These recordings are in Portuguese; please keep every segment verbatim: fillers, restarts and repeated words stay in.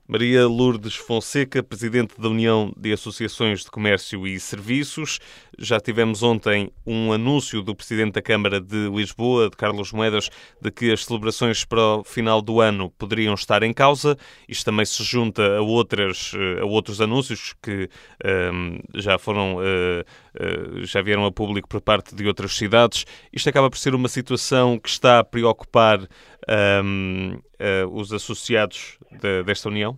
Maria Lourdes Fonseca, Presidente da União de Associações de Comércio e Serviços. Já tivemos ontem um anúncio do Presidente da Câmara de Lisboa, de Carlos Moedas, de que as celebrações para o final do ano poderiam estar em causa. Isto também se junta a, outras, a outros anúncios que um, já foram, uh, uh, já vieram a público por parte de outras cidades. Isto acaba por ser uma situação que está a preocupar um, uh, os associados de, desta União?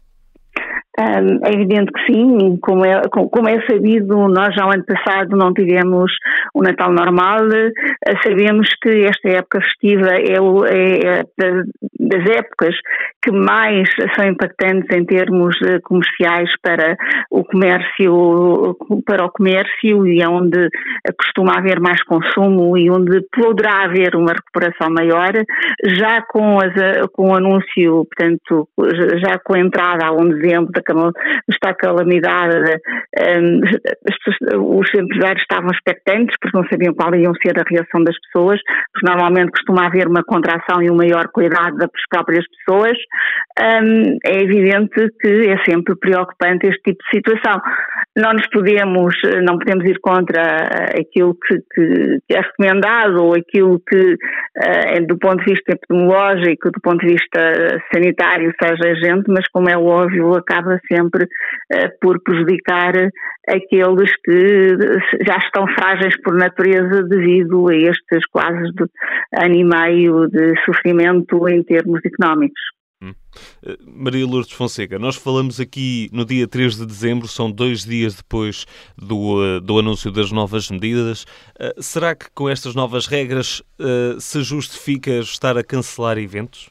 É evidente que sim, como é, como é sabido, nós já o ano passado não tivemos o Natal normal, sabemos que esta época festiva é, o, é das épocas que mais são impactantes em termos comerciais para o comércio, para o comércio e é onde costuma haver mais consumo e onde poderá haver uma recuperação maior, já com, as, com o anúncio, portanto, já com a entrada a um de dezembro da está a calamidade, um, os empresários estavam expectantes porque não sabiam qual ia ser a reação das pessoas, porque normalmente costuma haver uma contração e um maior cuidado das próprias pessoas. Um, é evidente que é sempre preocupante este tipo de situação. Não nos podemos, não podemos ir contra aquilo que, que, que é recomendado ou aquilo que, uh, do ponto de vista epidemiológico, do ponto de vista sanitário, seja gente, mas como é óbvio, acaba sempre uh, por prejudicar aqueles que já estão frágeis por natureza devido a estes quase de ano e meio de sofrimento em termos económicos. Hum. Maria Lourdes Fonseca, nós falamos aqui no dia três de dezembro, são dois dias depois do, do anúncio das novas medidas. Uh, será que com estas novas regras uh, se justifica estar a cancelar eventos?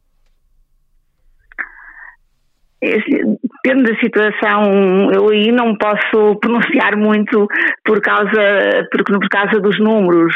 Depende da situação, eu aí não posso pronunciar muito por causa, porque, por causa dos números.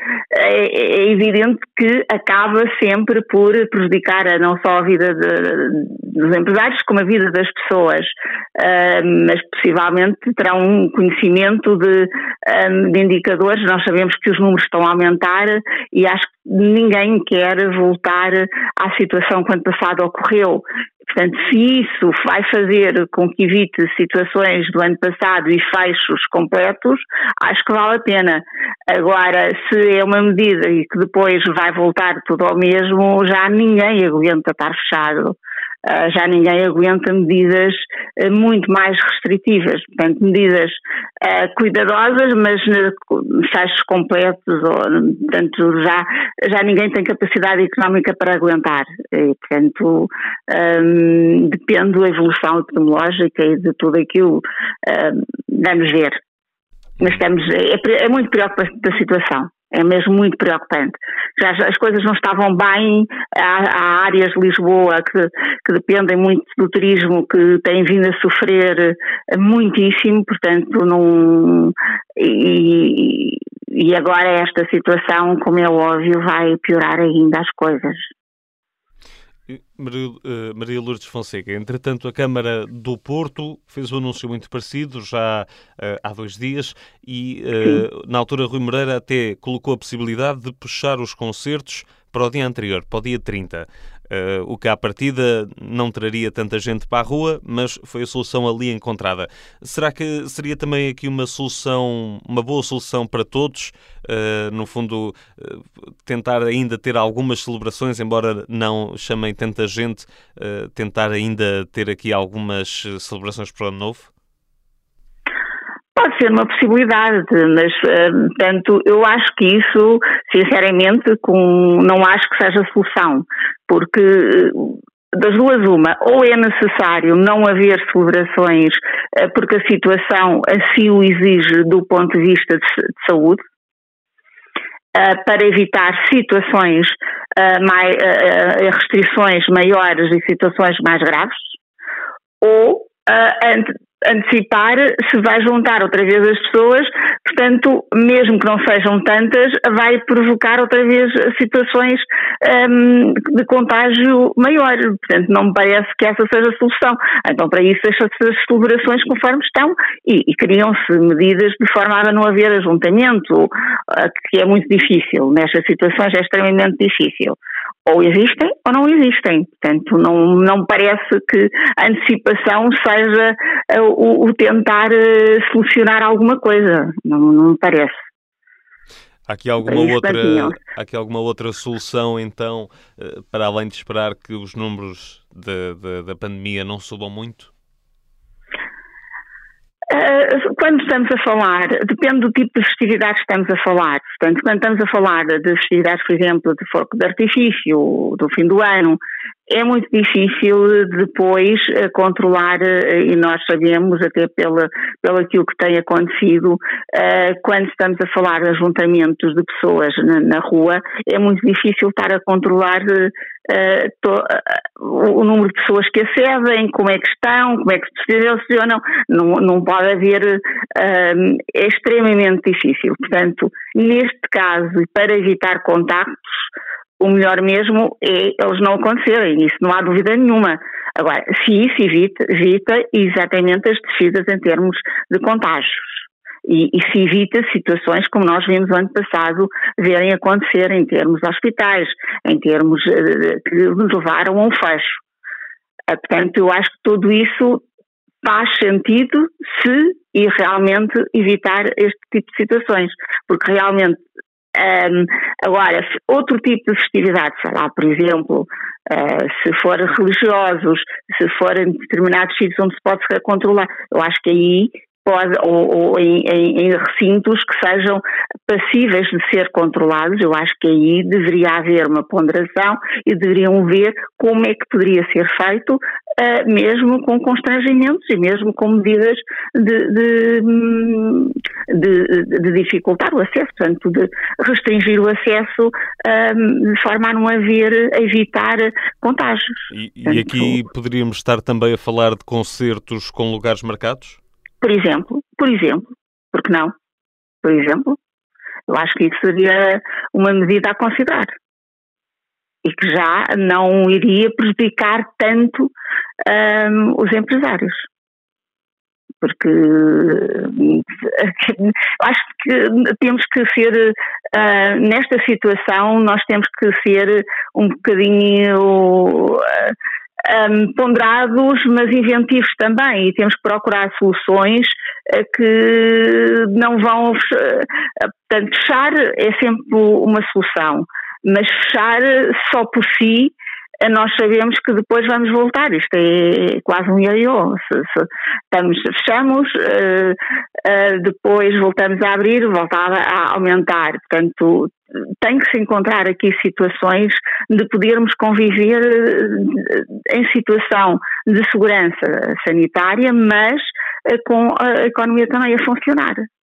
É, é evidente que acaba sempre por prejudicar não só a vida de, dos empresários, como a vida das pessoas, uh, mas possivelmente terão um conhecimento de, um, de indicadores. Nós sabemos que os números estão a aumentar e acho que ninguém quer voltar à situação que ano passado ocorreu. Portanto, se isso vai fazer com que evite situações do ano passado e fechos completos, acho que vale a pena. Agora, se é uma medida e que depois vai voltar tudo ao mesmo, já ninguém aguenta estar fechado. Uh, já ninguém aguenta medidas uh, muito mais restritivas, portanto, medidas uh, cuidadosas, mas uh, fechos completos, ou, portanto, já, já ninguém tem capacidade económica para aguentar. E, portanto, um, depende da evolução epidemiológica e de tudo aquilo, uh, vamos ver. Mas estamos, é, é muito preocupante a situação. É mesmo muito preocupante. Já as coisas não estavam bem, há, há áreas de Lisboa que, que dependem muito do turismo, que têm vindo a sofrer muitíssimo, portanto, não, e, e agora esta situação, como é óbvio, vai piorar ainda as coisas. Maria, uh, Maria Lourdes Fonseca, entretanto a Câmara do Porto fez um anúncio muito parecido já uh, há dois dias e uh, na altura Rui Moreira até colocou a possibilidade de puxar os concertos para o dia anterior, para o dia trinta. Uh, o que à partida não traria tanta gente para a rua, mas foi a solução ali encontrada. Será que seria também aqui uma solução, uma boa solução para todos? Uh, no fundo, uh, tentar ainda ter algumas celebrações, embora não chamem tanta gente, uh, tentar ainda ter aqui algumas celebrações para o ano novo? Pode ser uma possibilidade, mas, portanto, eu acho que isso, sinceramente, com, não acho que seja solução, porque das duas uma, ou é necessário não haver celebrações porque a situação assim o exige do ponto de vista de, de saúde, para evitar situações, mais, restrições maiores e situações mais graves, ou antecipar se vai juntar outra vez as pessoas, portanto, mesmo que não sejam tantas, vai provocar outra vez situações um, de contágio maior. Portanto, não me parece que essa seja a solução. Então, para isso, deixam-se as celebrações conforme estão e, e criam-se medidas de forma a não haver ajuntamento, que é muito difícil. Nestas situações é extremamente difícil. ou existem ou não existem. Portanto, não, não parece que a antecipação seja uh, o, o tentar uh, solucionar alguma coisa. Não, não me parece. Há aqui alguma outra, há aqui alguma outra solução, então, para além de esperar que os números de, de, da pandemia não subam muito? Uh, quando estamos a falar, depende do tipo de festividades que estamos a falar. Portanto, quando estamos a falar de festividades, por exemplo, de fogo de artifício, do fim do ano, é muito difícil depois uh, controlar, uh, e nós sabemos, até pela, pelo aquilo que tem acontecido, uh, quando estamos a falar de ajuntamentos de pessoas na, na rua, é muito difícil estar a controlar uh, uh, to, uh, o número de pessoas que acedem, como é que estão, como é que se relacionam. Não, não pode haver, uh, é extremamente difícil. Portanto, neste caso, para evitar contactos, o melhor mesmo é eles não acontecerem, isso não há dúvida nenhuma. Agora, se isso evita, evita exatamente as descidas em termos de contágios. E, e se evita situações como nós vimos no ano passado verem acontecer em termos de hospitais, em termos uh, que nos levaram a um fecho. Uh, portanto, eu acho que tudo isso faz sentido se e realmente evitar este tipo de situações, porque realmente Um, agora, outro tipo de festividade, sei lá, por exemplo, uh, se for religiosos, se forem determinados sítios onde se pode controlar, eu acho que aí pode, ou, ou em, em, em recintos que sejam passíveis de ser controlados, eu acho que aí deveria haver uma ponderação e deveriam ver como é que poderia ser feito, uh, mesmo com constrangimentos e mesmo com medidas de, de, de, de dificultar o acesso, portanto, de restringir o acesso um, de forma a não haver, a evitar contágios. E, e aqui poderíamos estar também a falar de concertos com lugares marcados? Por exemplo, por exemplo, porque não? Por exemplo, eu acho que isso seria uma medida a considerar e que já não iria prejudicar tanto um, os empresários. Porque acho que temos que ser, uh, nesta situação, nós temos que ser um bocadinho uh, um, ponderados, mas inventivos também, e temos que procurar soluções uh, que não vão, uh, portanto, fechar é sempre uma solução, mas fechar só por si, nós sabemos que depois vamos voltar. Isto é quase um ioiô. Se, se estamos, fechamos, uh, uh, depois voltamos a abrir, voltar a aumentar. Portanto, tem que se encontrar aqui situações de podermos conviver em situação de segurança sanitária, mas uh, com a economia também a funcionar.